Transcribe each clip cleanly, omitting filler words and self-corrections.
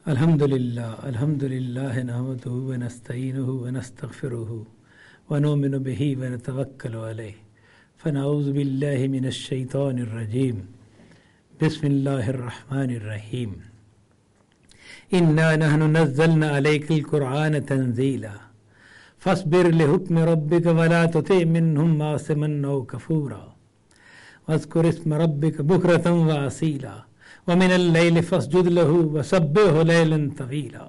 अल्हम्दुलिल्लाह नहमदुहु व नस्तईनुहु व नस्तगफिरुहु व नुमिनु बिही व नतवक्कलु अलैहि फनऊज़ु बिल्लाहि मिनश शैतानिर रजीम बिस्मिल्लाहिर रहमानिर रहीम इन्ना नहनु नज़्ज़लना अलैकल कुरआन तंज़ीला फस्बिर लिहुक्मि रब्बिका वला तुति मिन्हुम आसिमन औ कफूरा वज़्कुर इस्म रब्बिका बुक्रतन व असीला वमिनल लैलि फस्जुद लहू वसब्बिहु लैलन तवीला।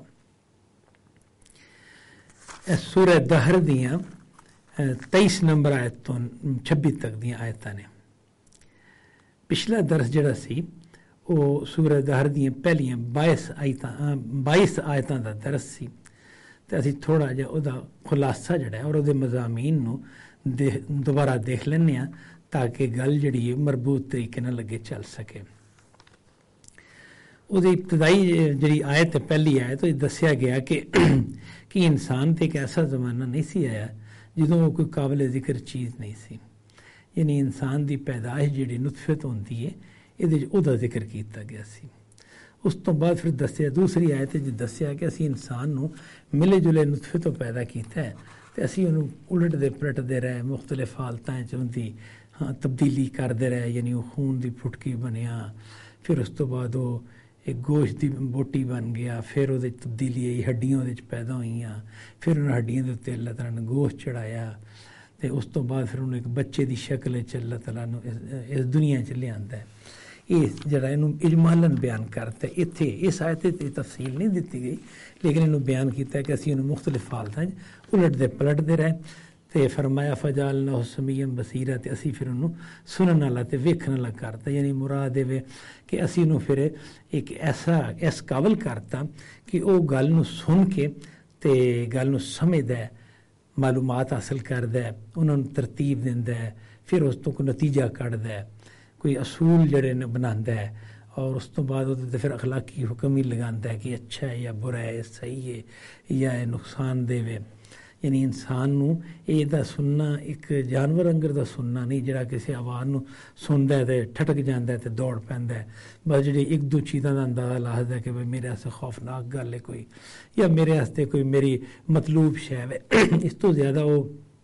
सूरह दहर दियां 23 नंबर आयत तो 26 तक दियां आयतां ने। पिछला दरस जिहड़ा सी वो सूरह दहर दियां पहलियां 22 आयतां दा दरस सी ते असीं थोड़ा जिहा उहदा खुलासा जिहड़ा है और उहदे मज़ामीन नूं दोबारा देख लैंदे आं ताकि गल जिहड़ी है मरबूत तरीके नाल अगे चल सके। ਉਹਦੀ ਇਬਤਦਾਈ ਜਿਹੜੀ ਆਇਤ ਪਹਿਲੀ ਆਇਤ ਉਹ ਦੱਸਿਆ ਗਿਆ ਕਿ ਇਨਸਾਨ ਤੇ ਇੱਕ ਐਸਾ ਜ਼ਮਾਨਾ ਨਹੀਂ ਸੀ ਆਇਆ ਜਦੋਂ ਉਹ ਕੋਈ ਕਾਬਲ ਜ਼ਿਕਰ ਚੀਜ਼ ਨਹੀਂ ਸੀ। ਯਾਨੀ ਇਨਸਾਨ ਦੀ ਪੈਦਾਇਸ਼ ਜਿਹੜੀ ਨੁਤਫੇ ਤੋਂ ਹੁੰਦੀ ਹੈ ਇਹਦੇ 'ਚ ਉਹਦਾ ਜ਼ਿਕਰ ਕੀਤਾ ਗਿਆ ਸੀ। ਉਸ ਤੋਂ ਬਾਅਦ ਫਿਰ ਦੱਸਿਆ ਦੂਸਰੀ ਆਇਤ 'ਚ ਦੱਸਿਆ ਕਿ ਅਸੀਂ ਇਨਸਾਨ ਨੂੰ ਮਿਲੇ ਜੁਲੇ ਨੁਤਫੇ ਤੋਂ ਪੈਦਾ ਕੀਤਾ ਹੈ ਤੇ ਅਸੀਂ ਉਹਨੂੰ ਉਲਟਦੇ ਪਲਟਦੇ ਰਹੇ, ਮੁਖਤਲਿਫ ਹਾਲਤਾਂ 'ਚ ਉਹਦੀ ਤਬਦੀਲੀ ਕਰਦੇ ਰਹੇ। ਯਾਨੀ ਉਹ ਖੂਨ ਦੀ ਫੁਟਕੀ ਬਣਿਆ, ਫਿਰ ਉਸ ਤੋਂ ਬਾਅਦ ਉਹ एक गोश्त की बोटी बन गया, फिर वो तब्दीली आई, हड्डियां पैदा हुई, फिर उन्होंने हड्डियों के उत्ते अल्लाह तआला ने गोश्त चढ़ाया तो उस तो बाद फिर उन्होंने एक बच्चे की शक्ल अल्लाह तआला ने इस दुनिया च लिआंदा है। ये जरा इनू इजमालन बयान करता है। इत्थे इस आयत तफसील नहीं दी गई लेकिन इनू बयान किया कि असीं इनू मुख्तलिफ हालतां उलटते पलटते रहे तो फरमाया फजालनाहु समीअन बसीरा तो असी फिर उन्होंने सुनने वाला तो वेखण वाला करता। यानी मुराद ये कि असी उन्होंने फिर एक ऐसा इस काबल करता कि वह गल नूं सुन के ते गल नूं समझदा है, मालूमात हासिल करदा है, उन्होंने तरतीब दिंदा है, फिर उस तो कोई नतीजा कढ़दा है, कोई असूल जिहड़े ने बनांदा है और उस तो बाद उहदे ते फिर अखलाकी हुक्म ही लगांदा है कि अच्छा है या बुरा है, सही है या नुकसान देवे। यानी इंसान नूं इहदा सुनना एक जानवर अंगर दा सुनना नहीं जिहड़ा किसी आवाज़ नूं सुनदा है ते ठटक जांदा है ते दौड़ पैंदा है। बस जिहड़ी एक दो चीज़ां दा अंदाज़ा लादा है कि भाई मेरे आस्ते खौफनाक गल है कोई या मेरे आस्ते कोई मेरी मतलूब शै है, इस तो ज़्यादा वो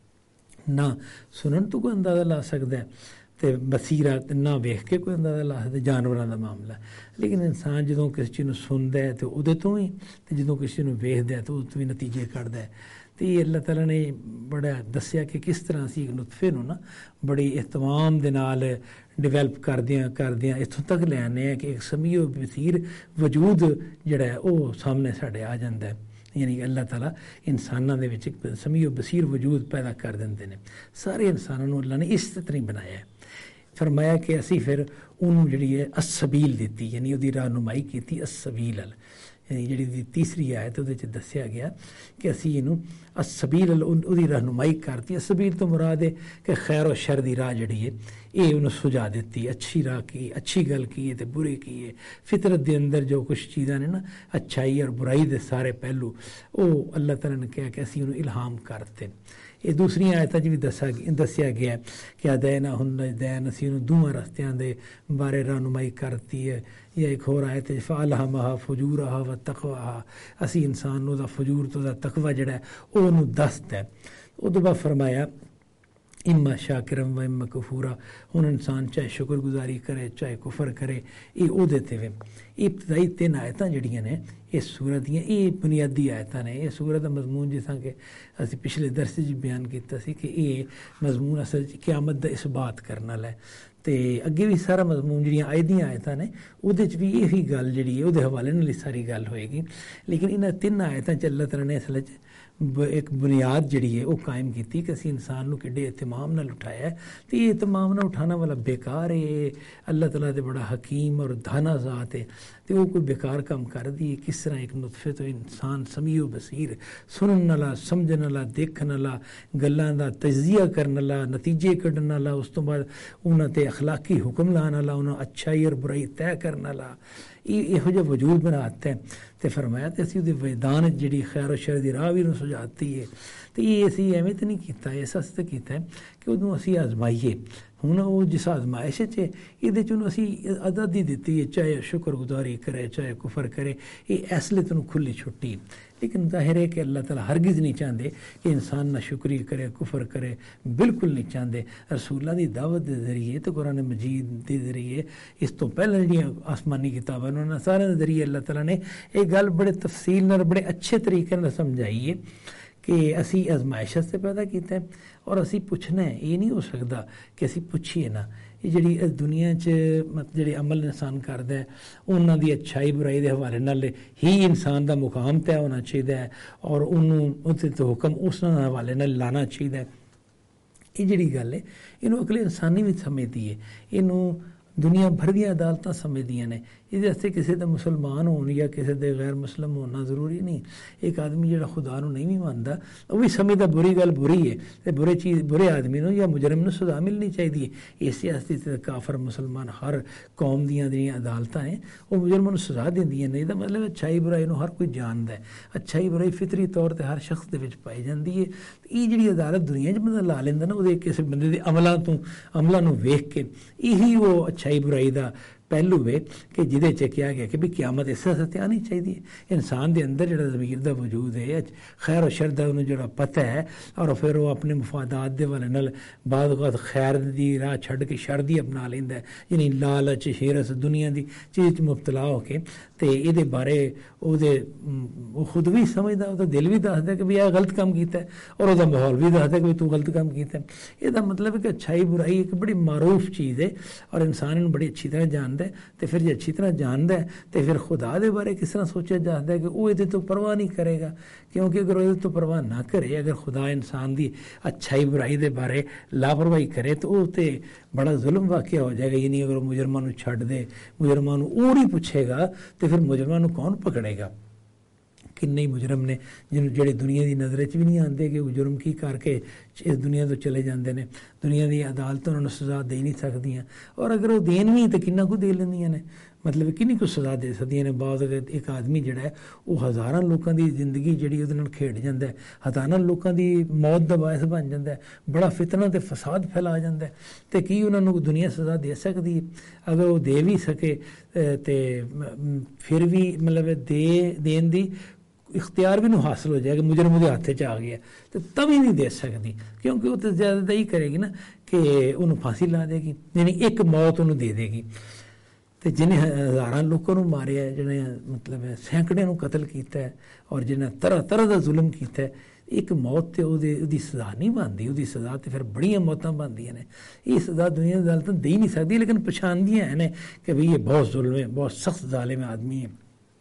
ना सुनन तो कोई अंदाज़ा ला सकदा है ते बसीरा ना वेख के कोई अंदाज़ा ला सकदा। जानवरां दा मामला लेकिन इंसान जदों किसी चीज़ नूं सुनदा है तो उहदे तो ही ते जदों किसी नूं वेखदा है तो उस तो भी नतीजे कढ़दा है। तो ये अल्लाह ताला ने बड़ा दस्सिया कि किस तरह असीं एक नुतफे नूं ना बड़ी एहतमाम दे नाल डिवेलप करदियां इत्थों तक ले आने हैं कि एक समीओ बसीर वजूद जिहड़ा है वो सामने साढ़े आ जांदा है। यानी कि अल्लाह ताला इंसानां दे विच एक समीओ बसीर वजूद पैदा कर दिंदे ने। सारे इंसानां नूं अल्लाह ने इस तरह ही बनाया है। फरमाया कि असीं फिर उन्होंने जिहड़ी है असबील दित्ती, यानी उहदी रहनुमाई कीती असबील अल। यानी जिहड़ी तीसरी आयत उहदे च दस्सिया गया कि असीं इहनूं असबील अल उहदी रहनुमाई करती। असबील तो मुराद है कि खैर और शर दी राह जिहड़ी है ये उन्हें सुझा दित्ती। अच्छी राह की, अच्छी गल की है तो बुरी की है। फितरत के अंदर जो कुछ चीज़ां ने ना अच्छाई और बुराई के सारे पहलू वो अल्लाह ताला ने कहा कि असीं उन्हें इल्हाम करते। ये दूसरी आयतां च भी दस्सिया गया कि अदैन हुन्नजदैन असीं उन्हें दोवां रस्तियां दे बारे रहनुमाई करती है। या एक होर आयत फ़अल्हमहा फुजूरहा व तक़वाहा असीं इंसान नूं दा फजूर तो दा तकवा जिहड़ा है ओहनूं दसदा है। उहदे बाद फरमाया इम्मा शाकिरम व इम्मा कफूरा। हुण इंसान चाहे शुक्रगुजारी करे चाहे कुफर करे ये ओहदे ते वे। इब्तदाई 3 आयतां जिहड़ियां ने इस सूरत दियां ये बुनियादी आयतां ने। इस सूरत दा मजमून जिसां कि असीं पिछले दरस च बयान कीता सी कि ये मजमून असल च क़यामत दा इसबात करन वाला है ते अगे भी सारा मजमून जिहड़ियां आयदियां आयतां ने उहदे च भी यही गल जिहड़ी है उहदे हवाले नाल सारी गल होएगी। लेकिन इन्हां 3 आयतां च अल्लाह तआला ने असल च एक बुनियाद जिहड़ी है वो कायम की कि असीं इंसान नूं किड्डे एहतमाम नाल उठाया है तो ये एहतमाम नाल उठाने वाला बेकार है। अल्लाह तआला ते बड़ा हकीम और दाना ज़ात है तो वो कोई बेकार काम कर दी। किस तरह एक नुतफे तो इंसान समीओ बसीर सुनन वाला, समझण वाला, देखण वाला, गल्लां दा तजिया करन वाला, नतीजे कढण वाला, उस तो बाद उन्हां ते अखलाकी हुक्म लाने वाला, उन्हां अच्छाई और बुराई तय करन वाला इहो जिहा वजूद बनाता है। तो फरमाया तो असीं उहदे मैदान जिहड़ी खैर और शर दी राह भी उन्हें सुझाती है। तो ये असीं एवें तो नहीं कीता, इस वास्ते कीता है कि उहनूं असीं आजमाईए ਹੁਣ ਉਹ ਜਿਸ ਆਜ਼ਮਾਇਸ਼ 'ਚ ਇਹਦੇ 'ਚ ਉਹਨੂੰ ਅਸੀਂ ਆਜ਼ਾਦੀ ਦਿੱਤੀ ਹੈ, ਚਾਹੇ शुक्रगुजारी करे चाहे कुफर करे, ये असलियत ਨੂੰ खुली छुट्टी। लेकिन जाहिर है कि अल्लाह ताला हरगिज़ नहीं चाहते कि इंसान ना शुक्रिया करे कुफर करे, बिल्कुल नहीं चाहते। रसूलों की दावत के जरिए तो कुरान मजीद के जरिए इस तो पहले जी आसमानी किताबां उन्होंने सारे के जरिए अल्लाह ताला ने एक गल बड़े तफसील नाल बड़े अच्छे तरीके नाल समझाई है कि असी आजमाइश से पैदा किया है और असी पुछना है। ये नहीं हो सकता कि असी पुछिए ना। ये जी दुनिया च मतलब जे अमल इंसान करता है उन्हों की अच्छाई बुराई के हवाले नाल ही इंसान का मुकाम तय होना चाहिए और उन्होंने तो हुक्म उस हवाले नाल लाना चाहिए। ये जी गल है इनू अगले इंसानी भी समझती है, इनू दुनिया भर दी अदालतां समझदियां ने। ये किसी का मुसलमान होने या किसी के गैर मुस्लिम होना जरूरी नहीं। एक आदमी जो खुदा नूं नहीं भी मानता वो भी समझदा बुरी गल बुरी है, तो बुरे आदमी नूं या मुजरम नूं सज़ा मिलनी चाहिए। इस वास्ते काफर मुसलमान हर कौम दियां जिहड़ियां अदालतां ने वो मुजरमां नूं सज़ा दिंदियां ने। इसदा मतलब अच्छाई बुराई नूं हर कोई जानदा है। अच्छाई बुराई फितरी तौर पर हर शख्स दे विच पाई जाती है। ये जिहड़ी अदालत दुनिया च बंदा ला लैंदा ना, वो किसी बंदे दे अमलां नूं वेख के यही वो अच्छाई बुराई का पहलू है कि जिदे च कहा गया कि भी क्यामत इस वास्ते आनी चाहिए। इंसान के अंदर जो ज़मीर का वजूद है, खैर और शर का उन्हें जो पता है और फिर वो अपने मुफादात के वाले नाल बाद खैर की राह छड़ के शर की अपना लेंदा है, यानी लालच हिरस दुनिया की चीज़ मुबतला होके। तो ये बारे वो खुद भी समझदा, वो दिल भी दसदा कि भी यह गलत काम किया है और वह माहौल भी दसदा कि तू गलत काम किया है। यदा मतलब है कि अच्छाई बुराई एक बड़ी मारूफ चीज़ है और इंसान इन्हूं बड़ी अच्छी तरह जानता है। तो फिर जो अच्छी तरह जानता है तो फिर खुदा के बारे किस तरह सोचा जाता है कि वह ये तो परवाह नहीं करेगा, क्योंकि अगर वो तो परवाह ना करे, अगर खुदा इंसान की अच्छाई बुराई के बारे लापरवाही करे तो वो तो बड़ा जुल्म वाक़या हो जाएगा। यानी अगर मुजरमां नूं छड्ड दे, मुजरमां नूं और ही पूछेगा तो फिर मुजरमां नूं कौन पकड़ेगा। किन्ने ही मुजरम ने जिन्होंने जेडे दुनिया की नज़र च भी नहीं आते कि वो जुर्म की करके इस दुनिया तो चले जाते हैं। दुनिया की अदालत उन्होंने सज़ा दे नहीं सकदियाँ और अगर वो देन भी तो किन्ना कुछ दे लेंदियां ने, मतलब किन्नी कुछ सज़ा दे सकदियां ने। बाद एक आदमी जिहड़ा है वो हज़ारां लोगों की जिंदगी जिहड़ी उहदे नाल खेड जाता है, हज़ारां लोगों की मौत का बायस बन जाता है, बड़ा फितना ते फसाद फैला जाता है। तो की उन्होंने दुनिया सज़ा दे सकती है? अगर वो दे भी सके तो फिर भी मतलब देन की इख्तियार भी हासिल हो जाएगा, मुजरम के हाथ च आ गया तो तभी नहीं दे सकती, क्योंकि वो तो ज़्यादा ही करेगी ना कि उन्होंने फांसी ला देगी, यानी एक मौत उन्होंने दे देगी। तो जिन्हें हज़ारां लोगों को मारिया, जिन्हें मतलब सैकड़ियां को कतल किया है और जिन्हें तरह तरह का जुल्म किया है, एक मौत तो उसकी सज़ा नहीं बनती, उसकी सज़ा तो फिर बड़ियां मौतां बनदियां ने। ये सज़ा दुनिया की अदालत दे ही नहीं सकती, लेकिन पछाणदियां हैं कि भाई ये बहुत जुल्म है, बहुत सख्त जालिम आदमी है।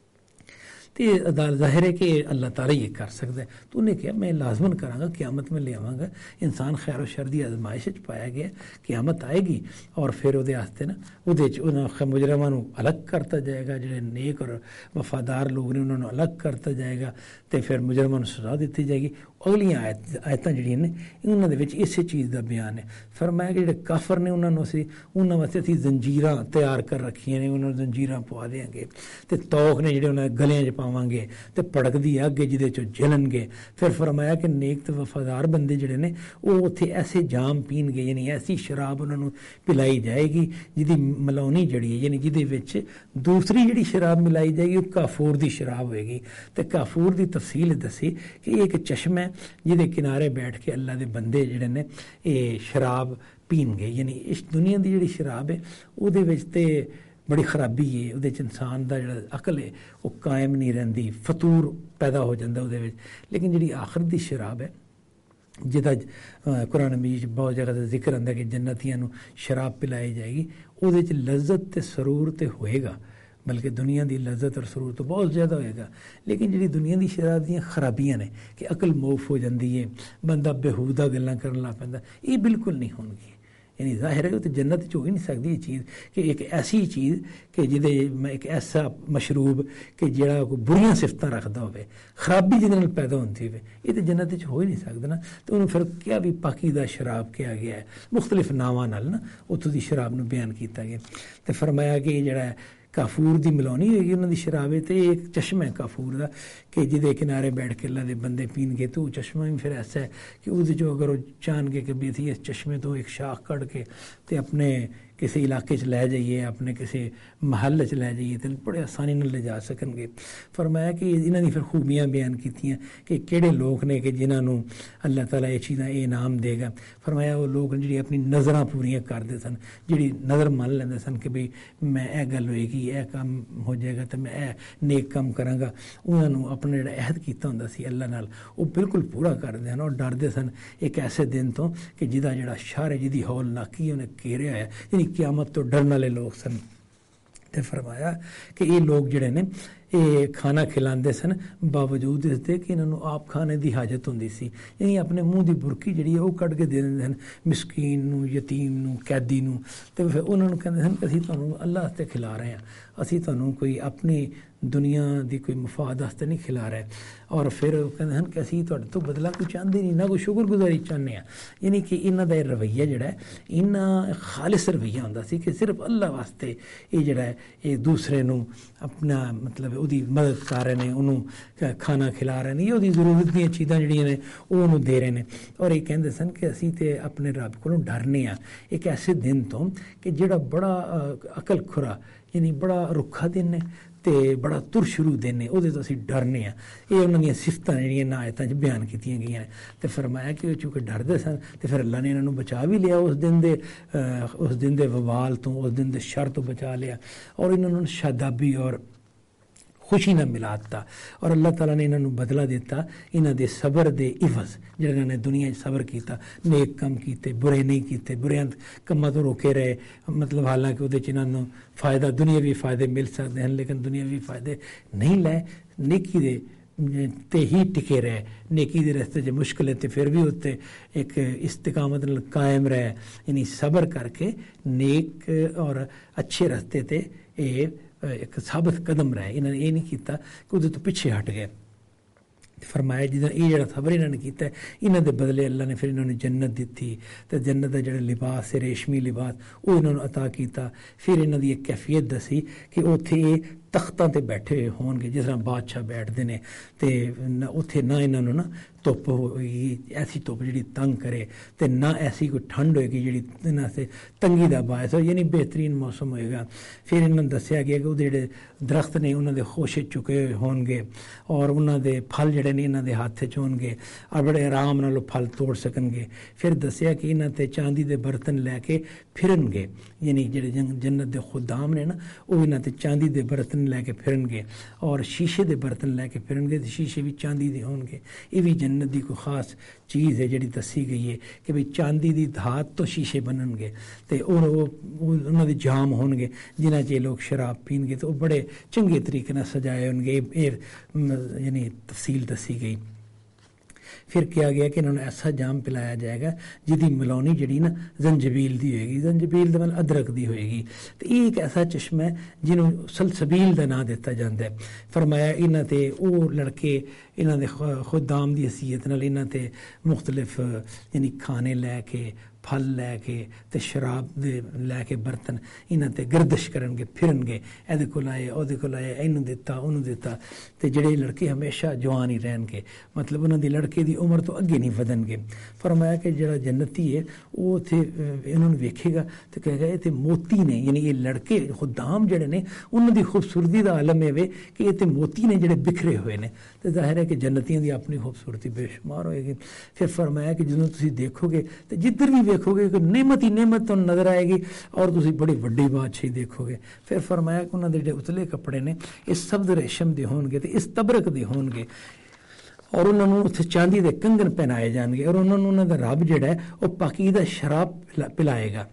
तो जाहिर है कि अल्लाह ताला ये कर सकता है। तो उन्हें कहा मैं लाजमन कराँगा, क़यामत में ले आवाँगा। इंसान खैर और शर की आजमाइश पाया गया, क़यामत आएगी और फिर वो ना वो मुजरमां नूं अलग करता जाएगा, जो नेक और वफादार लोग ने उन्होंने अलग करता जाएगा, तो फिर मुजरमां नूं सज़ा दी जाएगी। अगलियां आयतां जिहड़ियां ने उन्हां दे विच इसे चीज़ का बयान है। फरमाया कि जिहड़े काफर ने उन्हां वास्ते असीं जंजीरां तैयार कर रखियां ने, उन्हां नूं जंजीरां पवा देंगे, तो तौख ने जिहड़े उन्हां दे गलियां च पावांगे, तो भड़कदी अग है जिहदे चों जलणगे। फिर फरमाया कि नेक ते वफादार बंदे जिहड़े ने वो उत्थे ऐसे जाम पीणगे, यानी ऐसी शराब उन्हां नूं पिलाई जाएगी जिहदी मलौनी जड़ी है, यानी जिहदे विच दूसरी जिहड़ी शराब मिलाई जाएगी वो काफूर दी शराब होएगी। तो काफूर दी तफसील दसी कि एक चश्मा है जिहदे किनारे बैठ के अल्लाह दे बंदे जिहड़े ने ये शराब पीणगे। यानी इस दुनिया की जिहड़ी शराब है उहदे विच ते बड़ी खराबी है, उहदे च इंसान का जिहड़ा अकल है वो कायम नहीं रहिंदी, फतूर पैदा हो जाता उहदे विच। लेकिन जिहड़ी आखिरत दी शराब है जिहदा कुरान मजीद बहुत जगह जिक्र आंदा कि जन्नतियां नूं शराब पिलाई जाएगी, उहदे च लज्जत ते सरूर ते होएगा, बल्कि दुनिया की लज्जत और सरूर तो बहुत ज़्यादा होएगा। लेकिन जी दुनिया की शराब दी खराबियां ने कि अकल मौफ हो जाती है, बंदा बेहूदा गल्लां करन लग पैंदा, ये बिल्कुल नहीं होणगी। यानी जाहिर है तो जन्नत च हो ही नहीं सकती ये चीज़ कि एक ऐसी चीज़ कि जिहदे एक ऐसा मशरूब कि जिहड़ा कोई बुरियां सिफतां रखदा होवे, खराबी जिहदे नाल पैदा होंदी होवे, ये तो जन्नत च हो ही नहीं सकदा ना। तो उन्होंने फिर क्या भी पाकीज़ा शराब किया गया है, मुख्तलिफ नावां नाल ना उत्थों दी शराब नूं बयान किया गया। तो फरमाया कि जिहड़ा काफूर की मिलानी होगी उन्होंने शराबे तो एक चश्मा है काफूर का कि जिदे किनारे बैठ के अल्लाह के बंदे पीनगे तो चश्मा भी फिर ऐसा है कि उस जो अगर वो चाह के भी थी इस चश्मे तो एक शाख कढ़ के तो अपने किसी इलाके च लै जाइए अपने किसी महल च लै जाइए तो बड़े आसानी ले जा सकनगे। फरमाया कि इन्होंने फिर खूबियाँ बयान कीतियाँ कि केड़े लोग ने कि जिन्होंने अल्लाह ताला ये चीज़ां ये इनाम देगा। फरमाया वो लोग जी अपनी नज़रां पूरियां करते सन, जी नज़र मन लेंदे सन कि बई मैं यह गल होएगी यह काम हो जाएगा तो मैं यह नेक काम करांगा। उन्होंने अपना जो अहद किया होंदा सी अल्लाह नाल वो बिल्कुल पूरा करते हैं और डरते सन एक ऐसे दिन तो कि जिदा जो शर है जिदी हौल नाकी उन्हें घेरिया है यानी क़यामत तो डरन वाले लोग सन। तो फरमाया कि ये लोग जड़े ने ये खाना खिलाते सन बावजूद इसके कि इन्होंने आप खाने की हाजत होंदी सी यानी अपने मूँह की बुरकी जी है कढ़ के दे देंगे सन मिसकीन नूं यतीम नूं कैदी नूं। तो फिर उन्होंने कहते सन कि असीं तुहानूं अल्लाह वास्ते खिला रहे हैं, असीं तुहानूं कोई अपनी दुनिया की कोई मुफाद वास्ते नहीं खिला रहे। और फिर कहते हैं कि असीं तुहाडे तो बदला कोई चाहते नहीं ना कोई शुक्रगुजारी चाहते हैं। यानी कि इन्हां दा रवैया जिहड़ा है इन्ना खालिस रवैया हुंदा सी कि सिर्फ अल्लाह वास्ते ये जिहड़ा है ये दूसरे नूं अपना मतलब ਉਹਦੀ मदद कर रहे हैं उन्होंने खाना खिला रहे हैं या ਉਹਦੀ ਜ਼ਰੂਰਤ ਦੀਆਂ ਚੀਜ਼ਾਂ ਜਿਹੜੀਆਂ ਨੇ ਉਹ ਉਹਨੂੰ ਦੇ ਰਹੇ ਨੇ। ਔਰ ਇਹ ਕਹਿੰਦੇ ਸਨ ਕਿ ਅਸੀਂ ਤੇ ਆਪਣੇ ਰੱਬ ਕੋਲੋਂ ਡਰਨੇ ਆ ਇੱਕ ਐਸੇ ਦਿਨ ਤੋਂ ਕਿ ਜਿਹੜਾ ਬੜਾ ਅਕਲ ਖੁਰਾ यानी बड़ा रुखा दिन है तो बड़ा तुरशरू दिन है वो असीं डरने आ। ये उन्होंने सिफत जी ना आयतों बयान की गई हैं। तो फरमाया कि चूँकि डरते सन तो फिर अल्लाह ने इन्होंने बचा भी लिया उस दिन के वबाल तो उस दिन के शर तो बचा लिया और इन्होंने शादाबी और खुशी ना मिला दिता और अल्लाह ताला ने इन्होंने बदला दिता इन्हों के सबर के इवज जो इन्होंने दुनिया सबर किया नेक कम किए बुरे नहीं किए बुरियां कमां तो रोके रहे मतलब हालांकि वो इन्होंने फ़ायदा दुनियावी फ़ायदे मिल सकते हैं लेकिन दुनियावी फ़ायदे नहीं लै नेकी दे ते ही टिके रहे नेकी के रस्ते च मुश्किल है तो फिर भी उत्ते एक इस्तिकामत कायम रहे यानी सबर करके नेक और अच्छे रस्ते ते एक साबित कदम रहे। इन्होंने ये नहीं किया कि उहदे तो पिछे हट गए। फरमाया जिदा ये जो सबर इन्होंने किया इन्हों के बदले अल्लाह ने फिर इन्होंने जन्नत दी तो जन्नत का जो लिबास है रेशमी लिबास वो इन्होंने अता किया। फिर इन्हों की एक कैफियत दसी कि उत्थे ये तख्तां ते बैठे हुए होणगे जिस तरह बादशाह बैठते हैं तो उत्थे ना इन्होंने ना धुप्प होएगी ऐसी धुप्प जी तंग करे तो ना ऐसी कोई ठंड होएगी जी इन्होंने से तंगी का बायस हो यानी बेहतरीन मौसम होएगा। फिर इन्होंने दसिया गया कि वो जो दरख्त ने उन्होंने खोशे चुके हुए होणगे और उन्होंने फल जड़े ने इन्होंने हाथ च होणगे और बड़े आराम नाल फल तोड़ सकणगे। फिर दसिया कि इन्हों ते चांदी के बर्तन लैके फिरनगे यानी जेडे जन्नत के खुदाम ने ना वो इन्हों ते चांदी के बर्तन लैके फिरनगे और शीशे के बर्तन लैके फिरनगे तो शीशे भी चांदी के होणगे। ये भी जन्नत की कोई खास चीज़ है जी दसी गई है कि भाई चांदी की धात तो शीशे बननगे तो उन्होंने जाम होणगे जिन्हां च लोग शराब पीनगे तो बड़े चंगे तरीके नाल सजाए होणगे यानी तफसील दसी गई। फिर किया गया कि इन्होंने ऐसा जाम पिलाया जाएगा जिसकी मिलानी जी ना जंजबील की होएगी जंजबील का मतलब अदरक की होएगी। तो ये एक ऐसा चश्मा है जिन्हों सलसबील का नाम दिता जाता है। फरमाया इन्हों ते वो लड़के इन्हों के खुदाम की हैसीयत नाल इन्हों ते मुख्तलिफ यानी खाने लैके फल लैके तो शराब दे लैके बर्तन इन्हों ते गर्दिश करनगे फिरनगे एदे कोल आए ओदे कोल आए इनू दिता उन्होंने दिता तो जोड़े लड़के हमेशा जवान ही रहनगे मतलब उन्होंने लड़के की उम्र तो अगे नहीं वधनगे। फरमाया कि जो जन्नती है वो उत्थे इन्होंने वेखेगा तो कहेगा ये तो मोती ने यानी ये लड़के खुदाम जोड़े ने उन्होंने खूबसूरती का आलम है कि ये तो मोती ने जोड़े बिखरे हुए हैं। तो जाहिर है कि जन्नतियों की अपनी खूबसूरती बेशुमार होएगी। फिर फरमाया कि जो तुम देखोगे तो जिधर भी देखोगे कि नेमत ही नेमत तो नजर आएगी और तुम बड़ी वड्डी बादशाही देखोगे। फिर फरमाया कि उन्होंने जो उतले कपड़े ने इस शब्द रेशम के होणगे तो इस तबरक के होणगे और उन्होंने उत्थे चांदी के कंगन पहनाए जाएंगे और उन्होंने उन्होंने रब जिहड़ा है वह पाकीज़ा शराब पिलाएगा।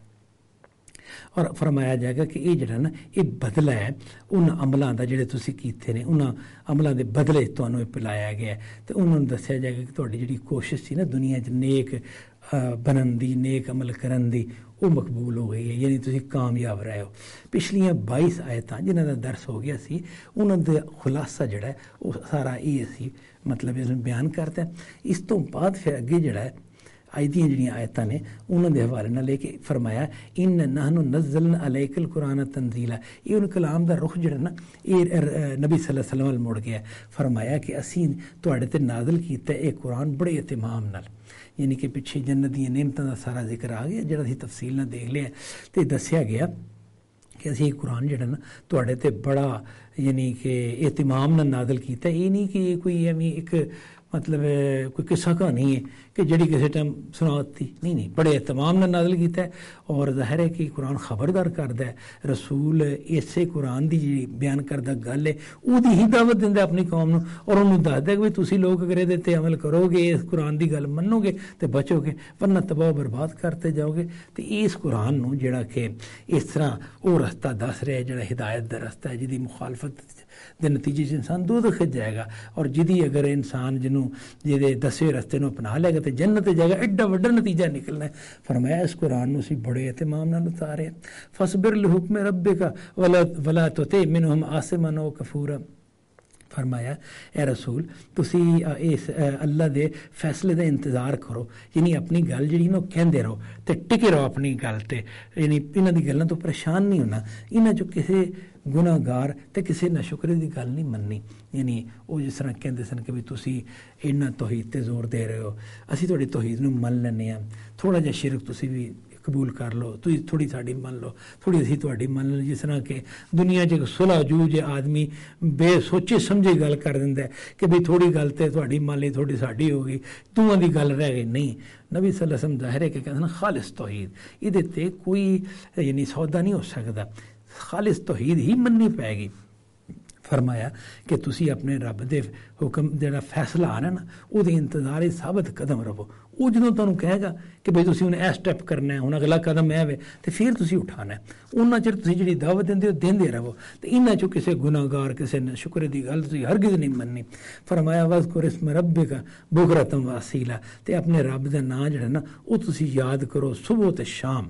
और फरमाया जाएगा कि ये जो ना ये बदला है उन अमलों का जोड़े तुम किए ने उन्होंने अमलों के बदले तुम्हें पिलाया गया। तो उन्होंने दसिया जाएगा कि तुहाडी जी कोशिश सी ना दुनिया नेक बनन दी नेक अमल करन दी वो मकबूल हो गई है यानी तुम कामयाब रहे हो। पिछलियां 22 आयतां जिन्हों का दर्स हो गया सी उन्होंने खुलासा जोड़ा है वो सारा ये असी मतलब इसमें बयान करते हैं। इस तो बाद फिर अगे जोड़ा है ਅੱਜ ਦੀਆਂ ਜਿਹੜੀਆਂ ਆਇਤਾਂ ਨੇ ਉਹਨਾਂ ਦੇ ਹਵਾਲੇ ਨਾਲ ਲੈ ਕੇ ਫਰਮਾਇਆ ਇਨ ਨਹਨੁ ਨਜ਼ਲਨਾ ਅਲੈਕਲ ਕੁਰਾਨ ਤਨਜ਼ੀਲਾ। ਇਹ ਉਹਨ ਕਲਾਮ ਦਾ ਰੁਖ ਜਿਹੜਾ ਨਾ ਇਹ ਨਬੀ ਸੱਲੱਲਾਹੁ ਅਲੈਹਿ ਵਸੱਲਮ ਵੱਲ ਮੁੜ ਗਿਆ। ਫਰਮਾਇਆ ਕਿ ਅਸੀਂ ਤੁਹਾਡੇ ਤੇ ਨਾਜ਼ਲ ਕੀਤਾ ਇਹ ਕੁਰਾਨ ਬੜੇ ਇਤਮਾਮ ਨਾਲ, ਯਾਨੀ ਕਿ ਪਿੱਛੇ ਜੰਨਤ ਦੀਆਂ ਨਿਮਤਾਂ ਦਾ ਸਾਰਾ ਜ਼ਿਕਰ ਆ ਗਿਆ ਜਿਹੜਾ ਅਸੀਂ ਤਫਸੀਲ ਨਾਲ ਦੇਖ ਲਿਆ ਤੇ ਦੱਸਿਆ ਗਿਆ ਕਿ ਅਸੀਂ ਇਹ ਕੁਰਾਨ ਜਿਹੜਾ ਨਾ ਤੁਹਾਡੇ ਤੇ ਬੜਾ ਯਾਨੀ ਕਿ ਇਤਮਾਮ ਨਾਲ ਨਾਜ਼ਲ ਕੀਤਾ। ਇਹ ਨਹੀਂ ਕਿ ਕੋਈ ਐਵੇਂ ਇੱਕ मतलब कोई किस्सा कहानी है कि जड़ी किसी टाइम सुनाती नहीं, बड़े एहतमाम ने नाज़िल किया है। और ज़ाहिर है कि कुरान खबरदार करता है, रसूल इसे कुरान की जी बयान करता गल है उसकी ही दावत दिंदा अपनी कौम नूं और उन्होंने दसदा कि तुसीं लोग अगर इहदे ते अमल करोगे, इस कुरान की गल मनोगे तो बचोगे, वरना तबाह बर्बाद करते जाओगे। तो इस कुरान नूं जिहड़ा कि इस तरह वो रस्ता दस रहा है जिहड़ा हिदायत का रस्ता है, जिहदी मुखालफत के नतीजे इंसान दोज़ख जाएगा, और जिहदी अगर इंसान जिन्हों जिहदे दसे रस्ते नूं अपना लेगा तो जन्नत जाएगा। एड्डा वड्डा नतीजा निकलना है। फरमाया इस कुरान नूं असीं बड़े एहतमाम नाल उतारे। फसबिर लिहुक्म रब्बिका वला तुति मिनहुम आसिमन व कफूरा। फरमाया ए रसूल तुसी इस अल्लाह दे फैसले का इंतज़ार करो, यानी अपनी गल जी कहते रहो तो टिके रहो अपनी गल ते, यानी इन्हां दी गल्लां तो परेशान नहीं होना। इन्हां चो किसी गुनाहगार तो किसी नाशुक्रे की गल नहीं मननी। यानी वो जिस तरह कहते सन कि भी तुसी इन्ना तौहीद ते जोर दे रहे हो, असीं तुहाडी तौहीद नूं मन लैंदे आ, थोड़ा जिहा शिरक तुसी भी कबूल कर लो, तुम थोड़ी साड़ी मान लो, थोड़ी असी थोड़ी मान लो। जिस तरह कि दुनिया च सुलह जूज आदमी बेसोचे समझे गल कर दिंदा है कि भाई थोड़ी गल तो थोड़ी मान ली, थोड़ी साड़ी हो गई, दूआं दी गल रह गई। नहीं, नबी सल्लल्लाहु अलैहि वसल्लम ज़ाहिर है कि कहते हैं खालिस तौहीद, इहदे ते कोई यानी सौदा नहीं हो सकता, खालिस तौहीद ही मननी पैगी। फरमाया कि तुसी अपने रब दे हुक्म जिहड़ा फैसला आना ना उहदे इंतज़ार साबित कदम रहो। वो जो तुहानूं कहेगा कि भाई तुसीं हुण यह स्टैप करना है, हुण अगला कदम है वे, तो फिर तुसीं उठाना है। उन्ना चिर तुसीं जिहड़ी दावत दिंदे हो देंदे रहो, तो इन्हां चों किसी गुनाहगार किसी शुक्र की गल तुसीं हरगिज़ नहीं मननी। फरमाया वज़कुर इस्म रब्बिका बुकरतन व असीला, ते अपने रब दा नाम जिहड़ा ना वो तुसीं याद करो सुबह ते शाम,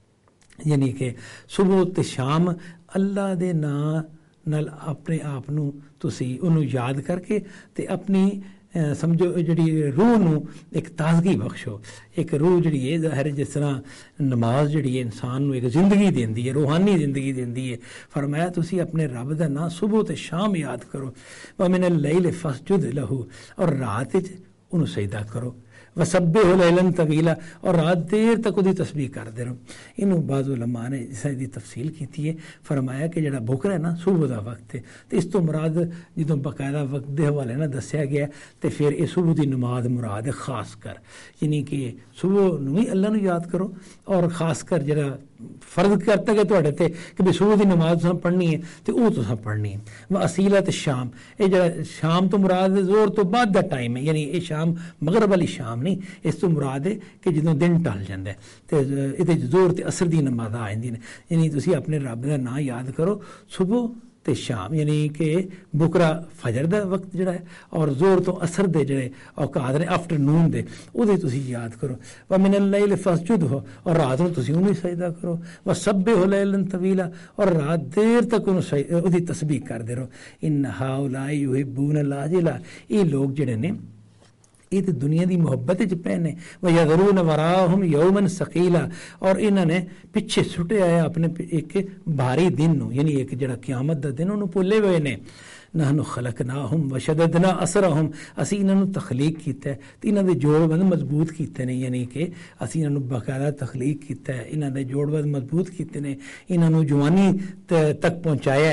यानी कि सुबह ते शाम अल्लाह दे नाम नाल अपने आप नूं तुसीं उहनूं याद करके ते अपनी समझो जिहड़ी रूह नूं एक ताजगी बख्शो। एक रूह जिहड़ी है ज़ाहिर जिस तरह नमाज जिहड़ी है इंसान नूं एक जिंदगी दिंदी है, रूहानी जिंदगी दिंदी है। फरमाया तुसीं अपने रब दा नाम सुबह ते शाम याद करो। व मिनल लैल फसजुद लहू, और रात च उहनूं सजदा करो। वसब्बिहु लैलन तवीला, और रात देर तक उसकी तस्बीह करते रहो। इन्हों बाज़ उलमा ने इसकी तफसील की है। फरमाया कि जो बुकर है ना सुबह का वक्त है, तो इस तो मुराद जो बाकायदा वक्त के हवाले ना दसिया गया तो फिर ये सुबह की नमाज मुराद है खास कर, यानी कि सुबह भी अल्लाह नूं याद करो, और खास कर जो फर्ज करता है तुहाडे ते कि भी सुबह की नमाज तुसां पढ़नी है तो वो तुसां पढ़नी है। व असीला ते शाम, ये जो शाम तो मुराद जोर तो बाद का टाइम है, यानी ये शाम मगरब वाली शाम नहीं, इस तो मुराद है कि जो दिन टल जाता है तो ये जोर तो असर की नमाज आ जाती ने। यानी तुसीं अपने रब का नाम याद करो सुबह ते शाम, यानी कि बुकरा फजर का वक्त जिहड़ा है और जोर तो असर दे जिहड़े औकात ने आफ्टरनून दे उहदे तुसीं याद करो। व मिनल लैल फसजुद हो, और रात नूं तुसीं उहनूं सजदा करो। व सब्बिहु लैलन तवीला, और रात देर तक उहदी तस्बीह करदे रहो। इन्ना हाउलाई युहिब्बूना लाजिला, ये लोग जिहड़े ने ये तो दुनिया की मुहब्बत च पैने। वह यदरून वराहुम यौमन सकीला, और इन्होंने पिछे सुटे आया अपने एक भारी दिन नूं, यानी एक जिहड़ा क़यामत दा दिन उन्होंने भुले हुए ने। नहनु खलकनाहुम वशददना असरहुम, असी इन्हों तखलीक किया तो इन्होंने जोड़बंद मजबूत किए हैं, यानी कि असी इन्हों बाकायदा तखलीक किया है, इन्होंने जोड़बंद मजबूत किए हैं, इन्हों जवानी तक पहुँचाया,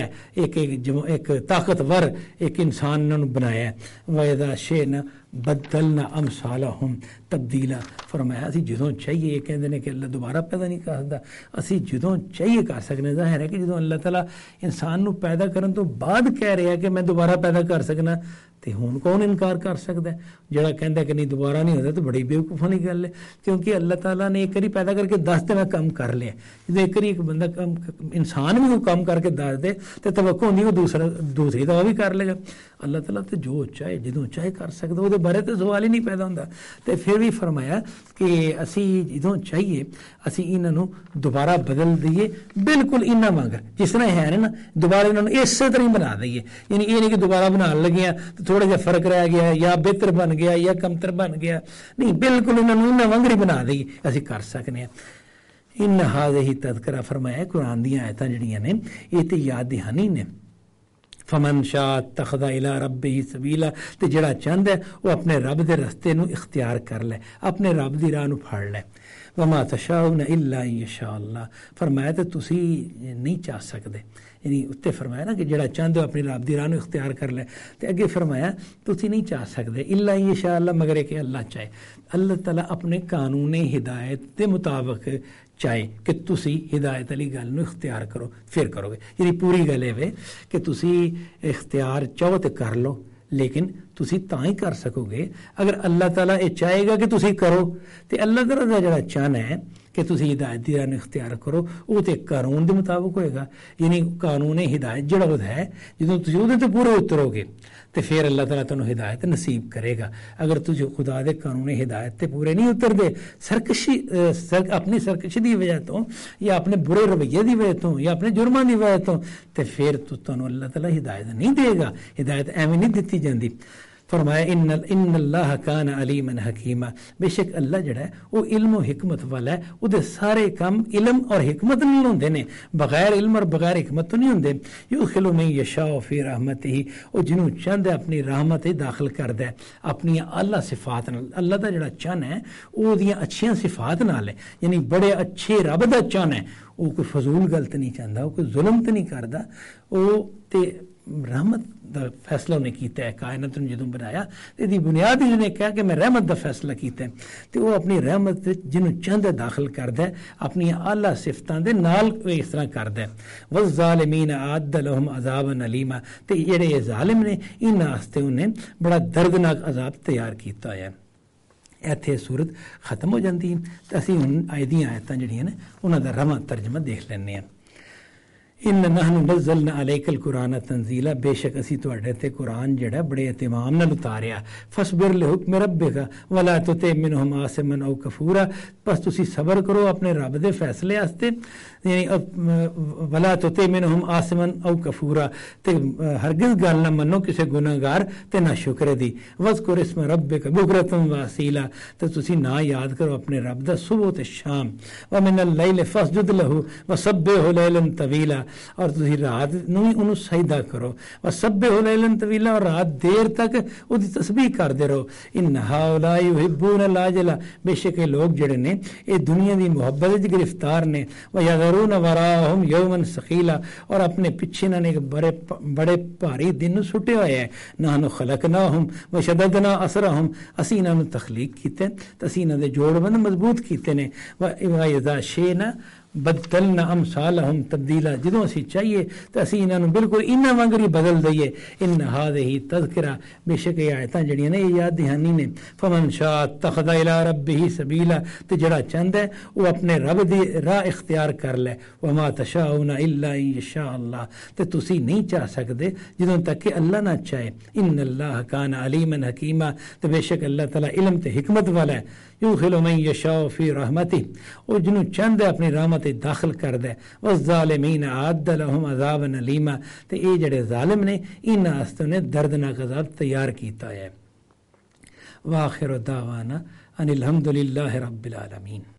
एक ताकतवर एक इंसान इन्होंने बनाया। वैदा शे न बदलना अमसालहुम तब्दीला। फरमाया असी जदों चाहिए, ये कहते हैं कि अल्लाह दोबारा पैदा नहीं कर सकता, असी जदों चाहिए कर सकते। ज़ाहिर है कि जो अल्लाह ताला इंसान को पैदा करने तो बाद कह रहा है कि मैं दोबारा पैदा कर सकना, तो हुण कौन इनकार कर सकता है? जिहड़ा कहता कि नहीं दोबारा नहीं होता तो बड़ी बेवकूफ़ वाली गल है, क्योंकि अल्लाह ताला ने एक बारी पैदा करके दस दिन काम कर लिया। जो एक बारी एक बंदा इंसान भी कोई काम करके दस दे तो तवक्को होंदी वो दूसरी दफा भी कर लेगा। अल्लाह ताला तो जो चाहे जदों चाहे कर सकता, वो बारे तो सवाल ही नहीं पैदा होंदा। तो फिर भी फरमाया कि असी जदों चाहिए असी इन्हों दोबारा बदल दईए, बिल्कुल इन्ना वांगर जिस तरह है ना, दोबारा इन्होंने इस तरह ही बना दईए। यानी ये नहीं कि दोबारा बनाने लगे तो थोड़ा जिहा फर्क रह गया या बेहतर बन गया या कमतर बन गया, नहीं, बिल्कुल इन्होंने उन्हें वांगरी बना दी असीं कर सकने हैं। इन हाज़िही तज़किरा फरमाया कुरान दी आयतां जिहड़ियां ने ये ते याद दहानी ने। फमन शाह तखदा इला रब्बिही सबीला, ते जिहड़ा चाहंदा है वो अपने रब दे रस्ते नूं इख्तियार कर लै, अपने रब दी राह नूं फड़ लै। वमा तशाऊन इल्ला यशा अल्लाह, फरमाया तो तुसी नहीं चाह सकदे, यानी उत्ते फरमाया ना कि जिहड़ा चाहंदे हो अपनी रब दी राह नूं इख्तियार कर लै, ते अगे फरमाया तुसी नहीं चाह सकदे इल्ला यशा अल्लाह, मगर कि अल्लाह चाहे। अल्लाह ताला अपने कानून हिदायत के मुताबिक चाहे कि तुसी हिदायत वाली गल नूं इख्तियार करो, फिर करोगे। यानी पूरी गल है कि तुसी इख्तियार चाहो तो कर लो, लेकिन तुसी तां ही कर सकोगे अगर अल्लाह ताला ये चाहेगा कि तुसी करो। तो अल्लाह ताला दा जिहड़ा चाहना है कि तुसी हिदायत दी राह इख्तियार करो, वो तो कानून के मुताबिक होएगा। यानी कानून हिदायत जिहड़ा होता है, जो तुसी उहदे ते पूरे उतरोगे तो फिर अल्लाह ताला तुहानूं हिदायत नसीब करेगा। अगर तुझे खुदा दे कानून हिदायत ते पूरे नहीं उतरदे, अपनी सरकशी की वजह तो या अपने बुरे रवैये की वजह तो या अपने जुर्मां की वजह तो फिर तुहानूं अल्लाह ताला हिदायत नहीं देगा। हिदायत एवं नहीं दी जाती। फरमाया इन्नल्लाह कान अलीमन हकीमा, बेशक अल्लाह जड़ा है वो इल्म और हिकमत वाला है। उहदे सारे काम इल्म और हिकमत नहीं होंदे ने, बगैर इल्म और बगैर हिकमत तो नहीं होंदे। युदखिलु मन यशाउ फी रहमतिही, वो जिन्हों चाहता है अपनी रहमत दाखिल करदा है अपनी आला सिफात नाल। अल्लाह दा जड़ा चाहना है ओहदियां अच्छियां सिफात नाल है, यानी बड़े अच्छे रब दा चाहना है। वो कोई फजूल गलत नहीं चाहता, वो कोई जुल्म तो नहीं करता, वो ते रहमत का फैसला उन्हें किया है। कायनात ने जो बनाया तो बुनियाद ही उन्हें कहा कि मैं रहमत का फैसला किया, तो वो अपनी रहमत जिन्हों चाहता दाखिल करता है अपनी आला सिफतां दे नाल इस तरह करता है। वज़्ज़ालिमीन आद लहुम अज़ाबन अलीमा, तो जेड़े ये जालिम ने इन्हां वास्ते उन्हें बड़ा दर्दनाक अजाब तैयार किया है। इत्थे सूरत खत्म हो जाती है। तो असीं हुण अज दी आयतां जिहड़ियां ने उन्हां दा रवां तर्जमा देख लैंदे हां। इन्ना नहनु नज़्ज़लना अलैकल कुरान तंजीला, बेशक असी तुहाडे ते कुरान जिहड़ा बड़े एहतिमाम नाल उतारिया। फसबिर लिहुक्म रब्बिका वला तुति मिनहुम आसिमन औ कफूरा, बस तुसी सबर करो अपने रब दे फैसले वास्ते, यानी वला तुति मिनहुम आसिमन औ कफूरा, ते हरगिज़ गल ना मनो किसी गुनाहगार ते ना शुक्र दी। वज़कुर इस्म रब्बिका बुकरतन व असीला, ते तुसी ना याद करो अपने रब दा सुबह ते शाम। व मिनल लैल फसजुद लहू व सब्बिहु लैलन तवीला, और तुसी रात नूं भी उन्होंने सजदा करो। व सब्बिहु लैलन तवीला, और रात देर तक उसकी तस्बीह करते रहो। इन्ना हाउलाई युहिब्बूनल आजिला, बेशक ये लोग जिहड़े ने ये दुनिया की मुहब्बत विच गिरफ्तार ने। व यज़रून वराहुम यौमन सकीला, और अपने पिछे इन्होंने एक बड़े भारी दिन सुटे हुए है। नहनु खलकनाहुम व शददना असरहुम, असी इन्होंने तखलीक कीते ते असी इन्हां दे जोड़बंद मजबूत कीते ने। व इज़ा शेना बदलना अमसालहुम तब्दीला, जदों असी चाहिए तो असी इन्होंने बिल्कुल इन्हां वांगरी बदल दईए। इन हाज़िही तज़किरा, बेशक ये आयतां जड़ियां ने ये याद दहानी ने। फमन शाह तखदा इला रब्बिही सबीला, तो जड़ा चाहता है वो अपने रब दी राह इख्तियार कर लै। वमा तशाऊना इल्ला यशा अल्लाह, तो तुसी नहीं चाह सकते जदों तक कि अल्लाह ना चाहे। इन्नल्लाह कान अलीमन हकीमा, तो बेशक अल्लाह ताला इल्म ते हिकमत वाला है। युदखिलु मन यशाउ फी रहमतिही, वो जिन्हों चाहता है अपनी रहमत दाखिल करदा है। वज़्ज़ालिमीन आद लहुम अज़ाबन अलीमा, तो ये जड़े जालिम ने इन्हां वास्ते उन्हें दर्दनाक अज़ाब तैयार किया है। वाखिर दावाना अनिल हम्दुलिल्लाहि रब्बिल आलमीन।